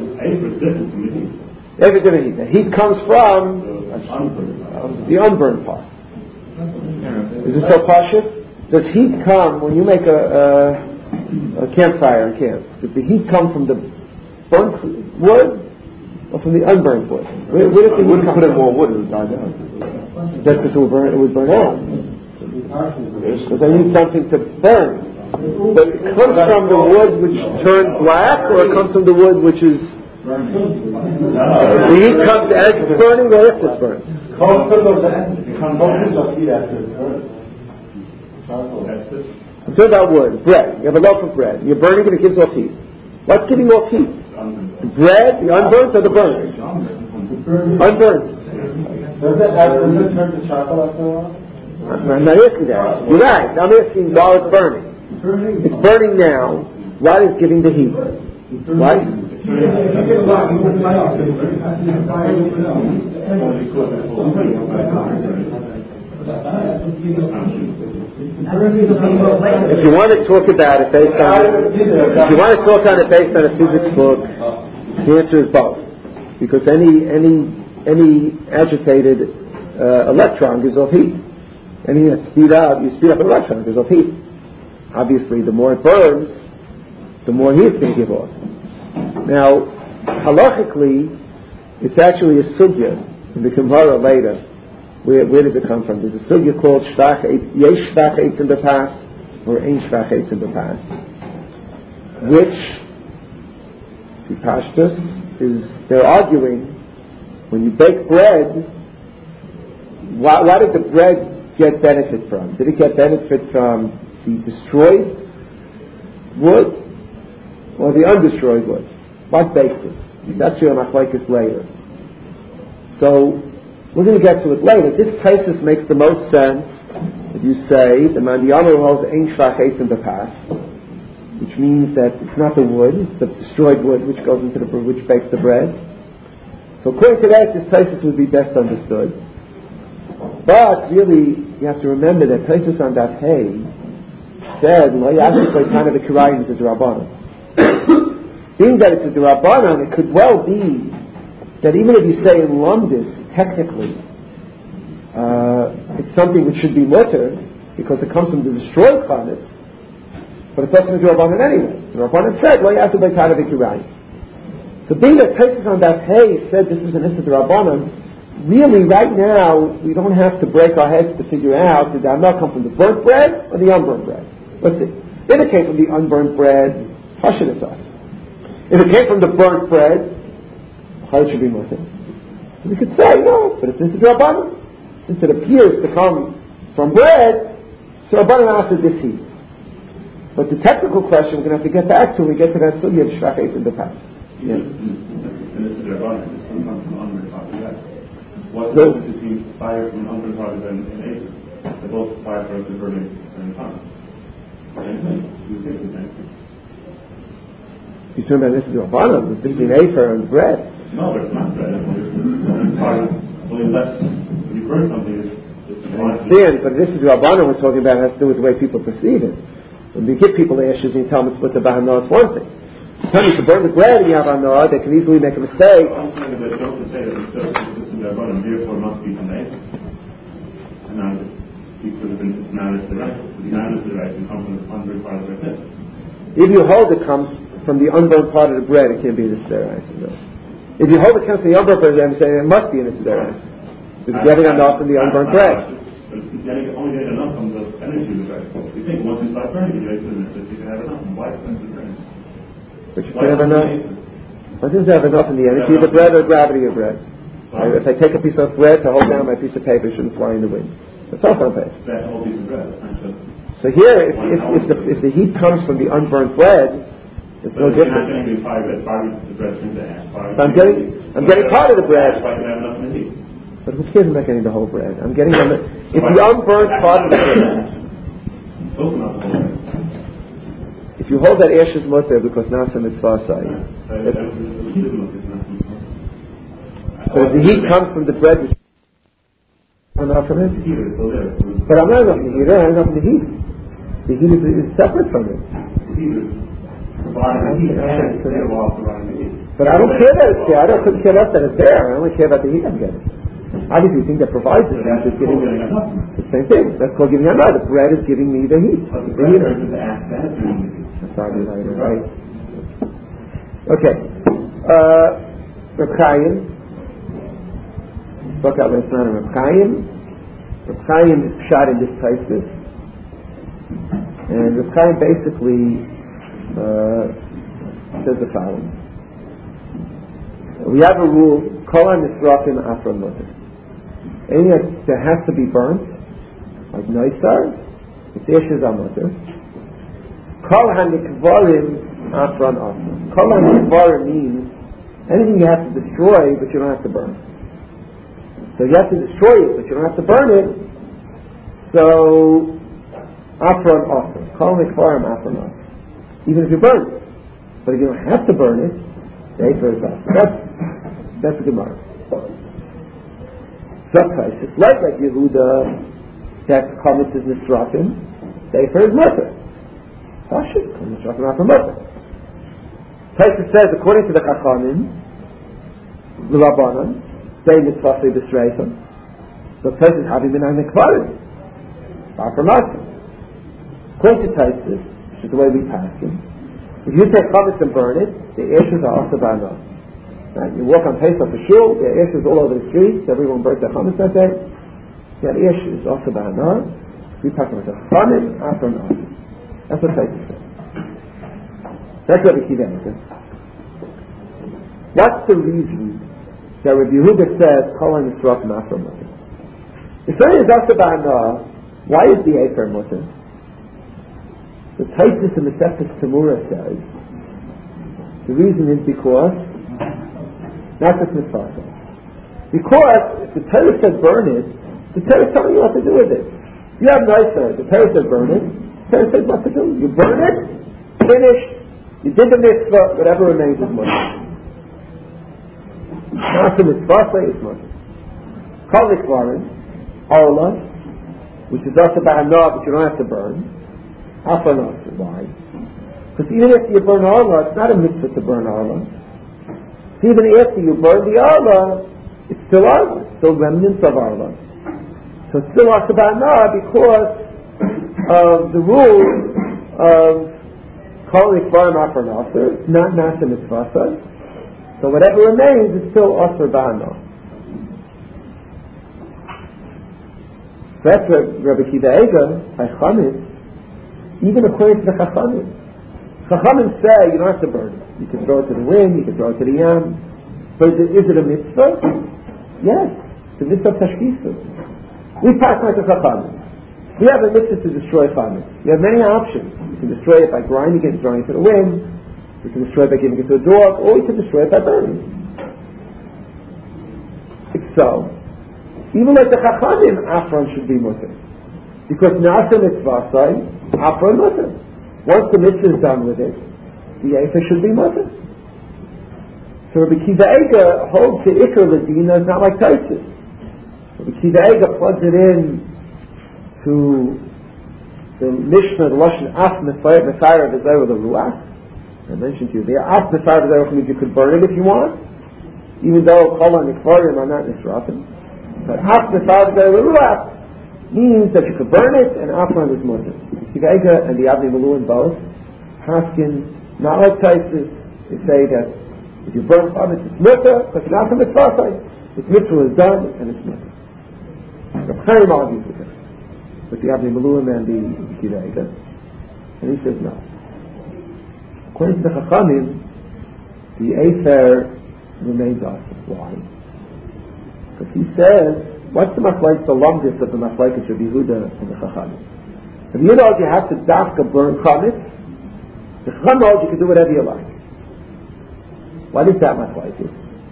Every different heat. The heat comes from the unburned part. Is it so pashut? Does heat come when you make a campfire in camp? Does the heat come from the burnt wood or from the unburned wood? Where does the heat come? Put in more wood, it would die down. That's just it would burn out. So they need something to burn. But it comes from the wood which turned black, or it comes from the wood which is the heat comes as it's burning or if it's burning. I'm talking about wood, bread. You have a loaf of bread. You're burning it, it gives off heat. What's giving off heat? The bread, the unburnt, or the burnt? Unburnt. Does it turn to chocolate after a while? I'm not asking that. You're right. I'm asking while it's burning. It's burning now. What is giving the heat? What? If you want to talk about it based on a physics book, the answer is both. Because any agitated electron gives off heat. And you speed up an electron, gives off heat. Obviously, the more it burns, the more heat it's going to give off. Now, halachically, it's actually a sugya in the Gemara later. Where does it come from? There's a sugya called yesh shvach eitz in the past, or ein shvach eitz in the past, which, Pashtus, is they're arguing when you bake bread. Why did the bread get benefit from? Did it get benefit from the destroyed wood or the undestroyed wood? What baked it? That's your machlokes later. So we're going to get to it later. This thesis makes the most sense if you say the Mandiyama holds ein shvach eitz in the past, which means that it's not the wood, it's the destroyed wood which goes into which bakes the bread. So according to that, this thesis would be best understood. But really, you have to remember that Taisus on that hay said, "Lo yasik leitana v'kirayim is a d'Rabbanan." Being that it's a d'Rabbanan, it could well be that even if you say in Lumdis, technically, it's something which should be mutter because it comes from the destroyed chametz, but it's not a d'Rabbanan anyway. The Rabbanan said, "Lo yasik leitana v'kirayim." So being that Taisus on that hay said this is an issa d'Rabbanan, really, right now, we don't have to break our heads to figure out did the amna come from the burnt bread or the unburnt bread. Let's see. If it came from the unburnt bread, Hashid is us. If it came from the burnt bread, how it should be Muslim. So we could say, no, but it's a Rabbanan. Since it appears to come from bread, so Rabbanan answered this heat. But the technical question we're going to have to get back to when we get to that sugya of shvach eitz in the past. Yeah. What's the difference between fire from an unburned part and an acre? They're both fire for the burning and time. Same thing. You think the same thing. You're talking about this is Rabbanan, between afer and bread. No, but it's not bread. It's fire. Only less. When you burn something, it's I understand, but this is Rabbanan we're talking about has to do with the way people perceive it. When you give people ashes and you tell them to put the bahana, it's one thing. You tell me to burn the bread and you have bahana, they can easily make a mistake. I'm saying that don't say that it's just and therefore must be from the and now speak for the it's managed the right. The managed the right can come from the unburned part of the bread. If you hold it comes from the unburned part of the bread, it can't be in its deraisa. No. If you hold it comes from the unburned bread, I'm saying it must be in its deraisa. It's getting enough from the unburned bread. Only getting enough from the energy of the bread. You think once you start burning it, you can have enough. Why can't you burn it? But you can have enough. What does have enough in the energy of the bread or gravity of bread? If I take a piece of bread to hold down my piece of paper, it shouldn't fly in the wind. That's also on paper. That whole piece of bread. So here, if the heat comes from the unburnt bread, it's no different. I'm getting part of the bread. But who cares about getting the whole bread? I'm getting it's the unburnt part of the bread. If you hold that ash is mutter because now it's a mitzvah side. But if the heat comes from the bread, which enough from it. But I'm not enough in the heater, I'm enough in the heat. The heat is separate from it. But I don't care that it's there. I couldn't care less that it's there. I only care about the heat I'm getting. Obviously, the thing that provides the heat is giving me the same thing. That's called giving me the bread is giving me the heat. The heater. That's right. Okay. Reb Chaim. Spoke out last night on Reb Chaim. Reb Chaim is shot in this crisis. And Reb Chaim basically says the following. We have a rule, Kol HaNisrafim Afron Mutter. Anything that has to be burnt, like Neisar, it's Eshes HaMutter. Kol HaNikvarim Afron Asr. Kol HaNikvarim means anything you have to destroy, but you don't have to burn. So you have to destroy it, but you don't have to burn it. So, Afron Asr. Kol HaNikvarim Afron Asr. Even if you burn it. But if you don't have to burn it, the Eifer is Asr. That's the Gemara. Sometimes it's like Yehuda, that Chametz is Nisrafim, the Eifer is Mutter. Pashut, Nisrafim Afron Mutter. Taisa says, according to the Chachamim, the Rabbanan, they mitzvah b'sreifim. So Taisa is having been on the Kvarim. Afron Mutter. According to Taisa, which is the way we pass him, if you take chametz and burn it, the ashes are also banned. Right? You walk on Pesach for shul, the ashes all over the streets, everyone burns their chametz that day. The ashes is also banned. We pass them as a chametz after an ashes. That's what Pesach says. That's what the Kiva says. What's the reason that Rabbi Yehuda says Kol HaNisrafim Afron Mutter? If something is also banned, why is the Eifer Mutter? The Taisus in the Masechtas Tamura says the reason is because not just mitzvah. Because if the Torah said burn it, the Torah is telling you what to do with it. You have nicer. The Torah said burn it. The Torah says what to do. You burn it, finished. You did the mitzvah. Whatever remains is mutter. Not the mitzvah is mutter. Kol Nikvarim, Orla, which is also ba'anah, but you don't have to burn. Afron Asr. Why? Because even if you burn Arla, it's not a mitzvah to burn Arla. So even after you burn the Arla, it's still Arla, it's still remnants of Arla. So it's still Asabana because of the rule of calling Kvarim Afron Asr, not Nasa Mitzvah. So whatever remains is still Asr Ba'ana. So that's what Rabbi Kiva Eiger, by Chametz, even according to the Chachamim. Chachamim say you don't have to burn it. You can throw it to the wind, you can throw it to the yam. But is it a mitzvah? Yes. It's a mitzvah tashkisu. We pass like the Chachamim. We have a mitzvah to destroy chametz. You have many options. You can destroy it by grinding it and throwing it to the wind. You can destroy it by giving it to a dog, or you can destroy it by burning it. It's so. Even like the Chachamim, Afron should be mutter. Because Nasa mitzvah side, Afron mutter. Once the mitzvah is done with it, the Eifer should be mutter. So Rabbi Kiva Eiger holds the Iker Ladina is not like Taisus. Rabbi Kiva Eiger plugs it in to the Mishnah, the Lashon Af Mefayr V'Zayr the Ruach. I mentioned to you there. Af Mefayr V'Zayr means you could burn it if you want, even though Kol HaNikvarim are not Nisrafim. But Af Mefayr V'Zayr the Ruach means that you could burn it and Afron is mutter. Kivega and the Avnei Miluim both Haskin, not like Taisus, they say that if you burn chametz it's mutter, but not from the mitzvah. Its mitzvah is done and it's mutter. Reb Chaim argues with it, with the Avnei Miluim and the Kivega, and he says no. According to the Chachamim, the Afer remains awesome. Why? Because he says, what's the longest of the machlokes of Yehuda and the Chachamim? If you know you have to dafka burn chametz, the Chacham knows you can do whatever you like. What is that machlokes?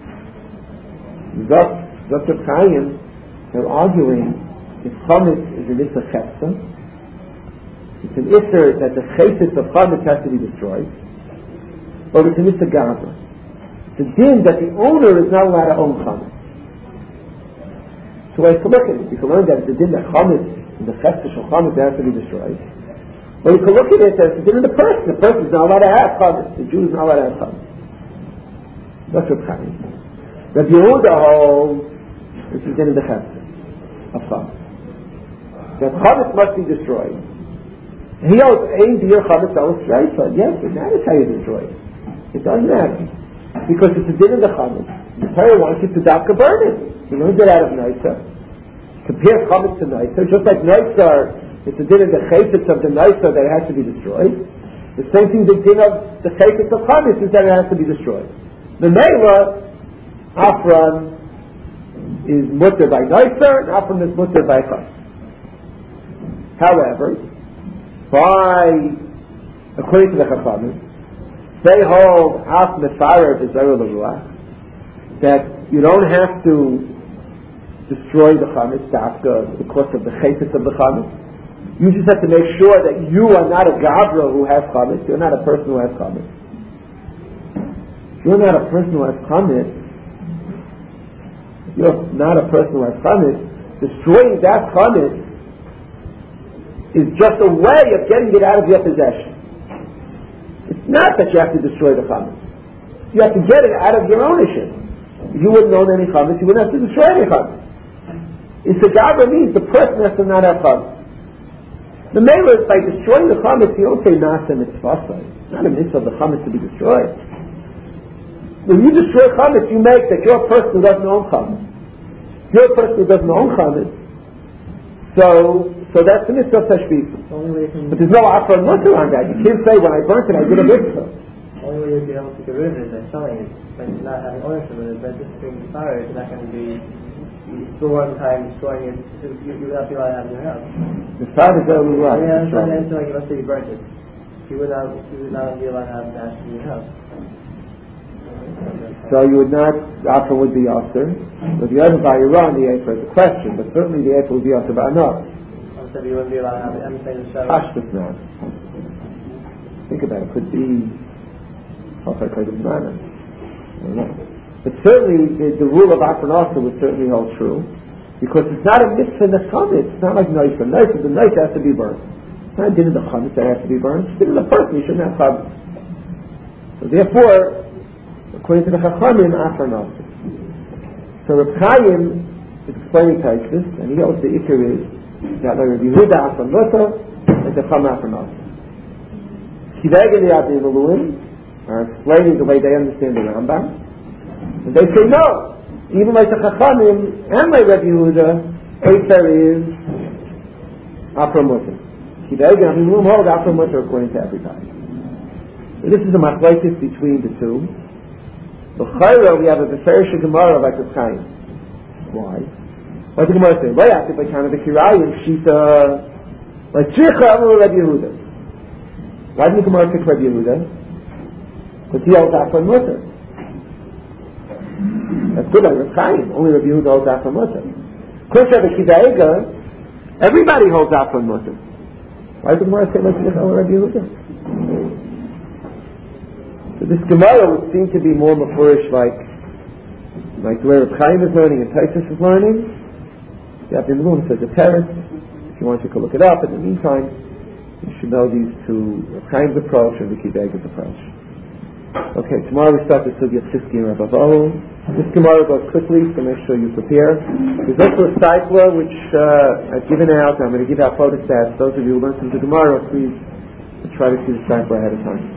Dr. Chaim, they're arguing if chametz is an issa chepsa, it's an issa that the chaytis of chametz has to be destroyed, or it's an issa gavra. It's a din that the owner is not allowed to own chametz. So I can look at it. You can learn that it's a din that chametz, in the chepsa of chametz has to be destroyed. Or you can look at it as a din of the person. The person is not allowed to have chametz. The Jew is not allowed to have chametz. That's what Chaim. Rabbi Yehuda holds this is in the chepsa of chametz. That chametz must be destroyed. He holds ein dir chametz al shreifa. Yes, it matters how you destroy it. It doesn't matter. Because it's a din of the chametz. The Torah wants you to dafka burn it. You learned it out of Naisa. Compare chametz to Naisa. Just like Naisa, it's a din of the chayfetz of the Naisa that it has to be destroyed. The same thing the din of the chayfetz of chametz is that it has to be destroyed. The Meila, Afron is mutter by Naisa, and Afron is mutter by chametz. However, according to the Chachamim, they hold half mefarer b'zayur l'ruach, that you don't have to destroy the chametz dafka because of the chayfetz of the chametz. You just have to make sure that you are not a gavra who has chametz. You're not a person who has chametz. If you're not a person who has chametz, destroying that chametz is just a way of getting it out of your possession. It's not that you have to destroy the chametz. You have to get it out of your ownership. If you wouldn't own any chametz, you wouldn't have to destroy any chametz. Isagabra means the person has to not have chametz. The Meila is by destroying the chametz, you don't say nasa mitzvah. It's not a mitzvah of the chametz to be destroyed. When you destroy chametz, you make that you're a person who doesn't own chametz. You're a person who doesn't own chametz. So that's the mitzvah of tashbis. But there's no afron mutter on that. You can't say when I burnt it I did a mitzvah. The only way you'd be able to get rid of it is by selling it, by not having ownership of it. But just being fire is not going to be store one time destroying it. You would not be allowed to have it in your house. The father is only right. Yeah, I'm trying to answer like let's say you burnt it. You would not be allowed to have it in your house. So you would not, after would be after. But the other by Iran, the Efer is a question, but certainly the Efer would be after by no. So you wouldn't be allowed to have anything in the shower. Pashtus not. Think about it. Could be also kind of manner. I don't know. But certainly the rule of Afronasa would certainly hold true, because it's not a mitzvah in the chametz. It's not like Naisa. The Naisa has to be burned. It's not a din of the chametz that has to be burned. It's a din of the person. You shouldn't have chametz. So therefore, according to the Chachamim, Afronasa. So Reb Chaim is explaining Taisus, and he holds the ikar is that like Rabbi Yehuda Afronasa and the Chacham Afronasa. Kiveg and the Avnei Miluim are explaining the way they understand the Rambam, and they say no. Even like the Chachamim and like Rabbi Yehuda, Efer is Afronasa. Kiveg and Avnei Miluim hold Afronasa according to everybody. So this is a machlokes between the two. B'chayra we have a beferish Gemara like the Chaim. Why? What does the Gemara say? Why after by kind of a kirayim shita like Tzircha Amru Rabbi Yehuda? Why did the Gemara pick Rabbi Yehuda? Because he holds Afron Mutter. That's good on Rabbi Chaim. Only Rabbi Yehuda holds Afron Mutter. Of course, Rabbi Kivega, everybody holds Afron Mutter. Why did the Gemara say like Tzircha Amru Rabbi Yehuda? So this Gemara would seem to be more mafurish like the way Reb Chaim is learning and Taisus is learning. The Avnei Miluim says a terrace. If you want, you can look it up. In the meantime, you should know these two, Reb Chaim's approach and Rabbi Kivega's approach. Okay, tomorrow we start the Sugya Siski and Rabavo. This Gemara goes quickly, so make sure you prepare. There's also a cycler which I've given out. I'm going to give out photostats. Those of you who learn from the Gemara, please try to see the cycler ahead of time.